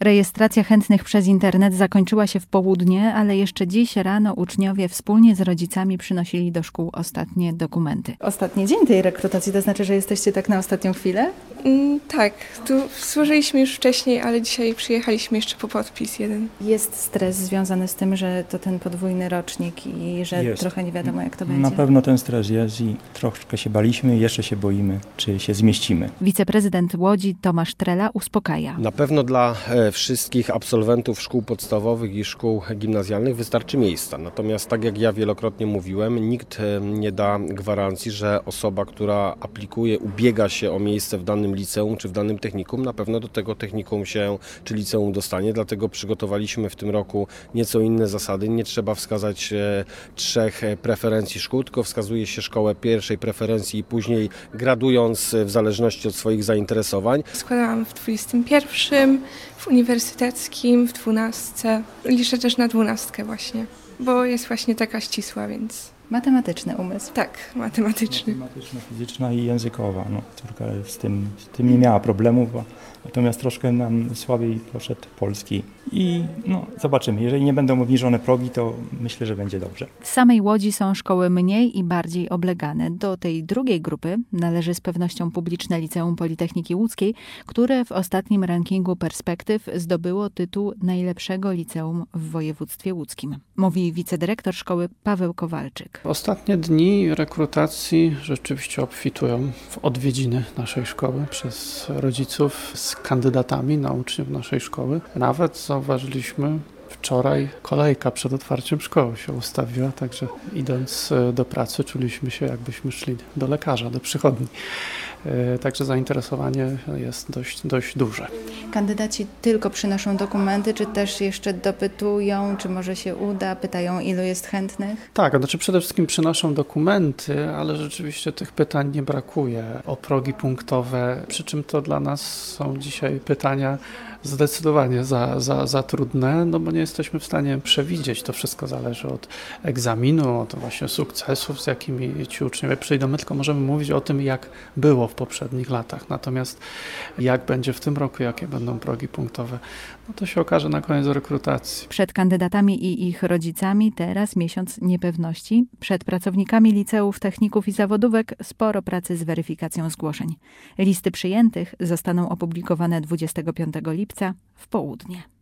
Rejestracja chętnych przez internet zakończyła się w południe, ale jeszcze dziś rano uczniowie wspólnie z rodzicami przynosili do szkół ostatnie dokumenty. Ostatni dzień tej rekrutacji, to znaczy, że jesteście tak na ostatnią chwilę? Tak, tu złożyliśmy już wcześniej, ale dzisiaj przyjechaliśmy jeszcze po podpis jeden. Jest stres związany z tym, że to ten podwójny rocznik i że trochę nie wiadomo, jak to będzie? Na pewno ten stres jest i troszkę się baliśmy, jeszcze się boimy, czy się zmieścimy. Wiceprezydent Łodzi Tomasz Trela uspokaja. Na pewno dla wszystkich absolwentów szkół podstawowych i szkół gimnazjalnych wystarczy miejsca. Natomiast tak jak ja wielokrotnie mówiłem, nikt nie da gwarancji, że osoba, która aplikuje, ubiega się o miejsce w danym liceum czy w danym technikum, na pewno do tego technikum się czy liceum dostanie. Dlatego przygotowaliśmy w tym roku nieco inne zasady. Nie trzeba wskazać 3 preferencji szkół, tylko wskazuje się szkołę pierwszej preferencji i później gradując w zależności od swoich zainteresowań. Składałam w 21, w uniwersyteckim, w 12. Liczę też na 12 właśnie, bo jest właśnie taka ścisła, więc... Matematyczny umysł. Tak, matematyczny. Matematyczna, fizyczna i językowa. Córka z tym nie miała problemów, natomiast troszkę nam słabiej poszedł polski. I zobaczymy, jeżeli nie będą obniżone progi, to myślę, że będzie dobrze. W samej Łodzi są szkoły mniej i bardziej oblegane. Do tej drugiej grupy należy z pewnością publiczne Liceum Politechniki Łódzkiej, które w ostatnim rankingu Perspektyw zdobyło tytuł najlepszego liceum w województwie łódzkim. Mówi wicedyrektor szkoły Paweł Kowalczyk. Ostatnie dni rekrutacji rzeczywiście obfitują w odwiedziny naszej szkoły przez rodziców z kandydatami na uczniów naszej szkoły. Nawet zauważyliśmy wczoraj kolejka przed otwarciem szkoły się ustawiła, także idąc do pracy czuliśmy się, jakbyśmy szli do lekarza, do przychodni. Także zainteresowanie jest dość duże. Kandydaci tylko przynoszą dokumenty, czy też jeszcze dopytują, czy może się uda, pytają, ilu jest chętnych? Tak, przede wszystkim przynoszą dokumenty, ale rzeczywiście tych pytań nie brakuje o progi punktowe, przy czym to dla nas są dzisiaj pytania zdecydowanie za trudne, bo nie jesteśmy w stanie przewidzieć. To wszystko zależy od egzaminu, od właśnie sukcesów, z jakimi ci uczniowie przyjdą. My tylko możemy mówić o tym, jak było w poprzednich latach. Natomiast jak będzie w tym roku, jakie będą progi punktowe, to się okaże na koniec rekrutacji. Przed kandydatami i ich rodzicami teraz miesiąc niepewności. Przed pracownikami liceów, techników i zawodówek sporo pracy z weryfikacją zgłoszeń. Listy przyjętych zostaną opublikowane 25 lipca w południe.